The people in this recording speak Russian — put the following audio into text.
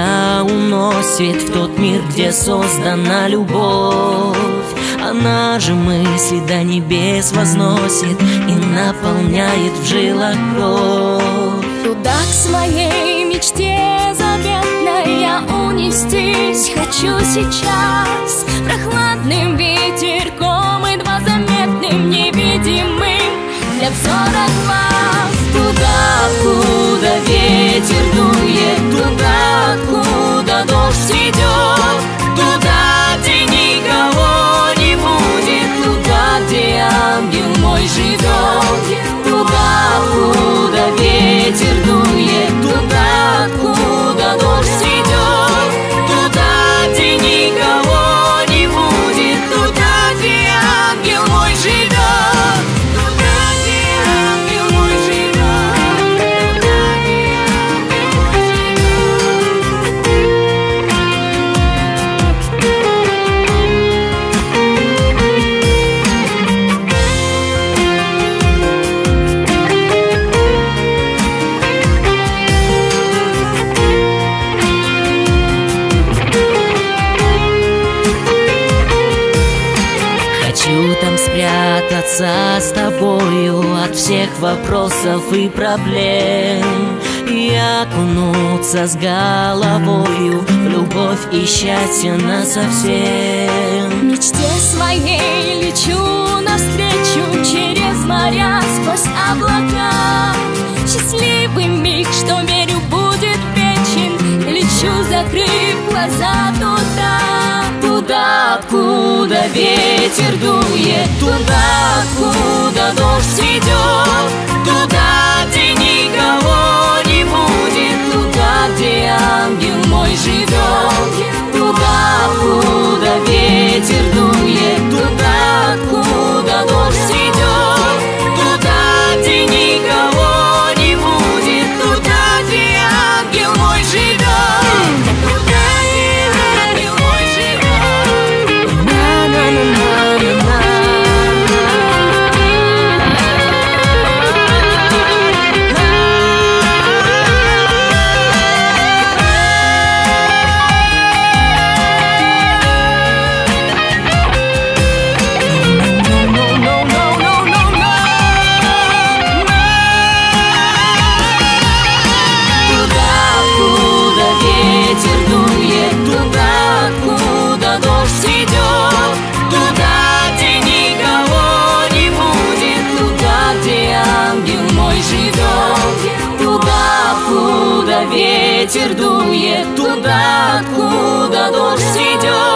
меня уносит в тот мир, где создана любовь. Она же мысли до небес возносит и наполняет в жилах кровь. Туда к своей мечте заветной я унестись хочу сейчас, прохладным ветерком, едва заметным, невидимым для взора глаз. Туда, откуда ветер дует, туда, откуда дождь идет, туда, где никого не будет, туда, где ангел мой живет. Туда, откуда ветер дует, туда, откуда дождь идет, туда, где никого не будет, туда, где ангел мой живет. Хочу там спрятаться с тобою от всех вопросов и проблем, и окунуться с головою в любовь и счастье насовсем. Мечте своей лечу навстречу через моря, сквозь облака. Счастливый миг, что верю, будет вечен. Лечу, закрыв глаза туда. Туда, откуда ветер дует, туда, откуда дождь идет, туда, где никого не будет, туда, где ангел мой живет. Туда, откуда ветер дует, туда, откуда дождь идет, туда, где никого не будет, туда, где ангел мой живет. Ветер дует туда, откуда дождь идет.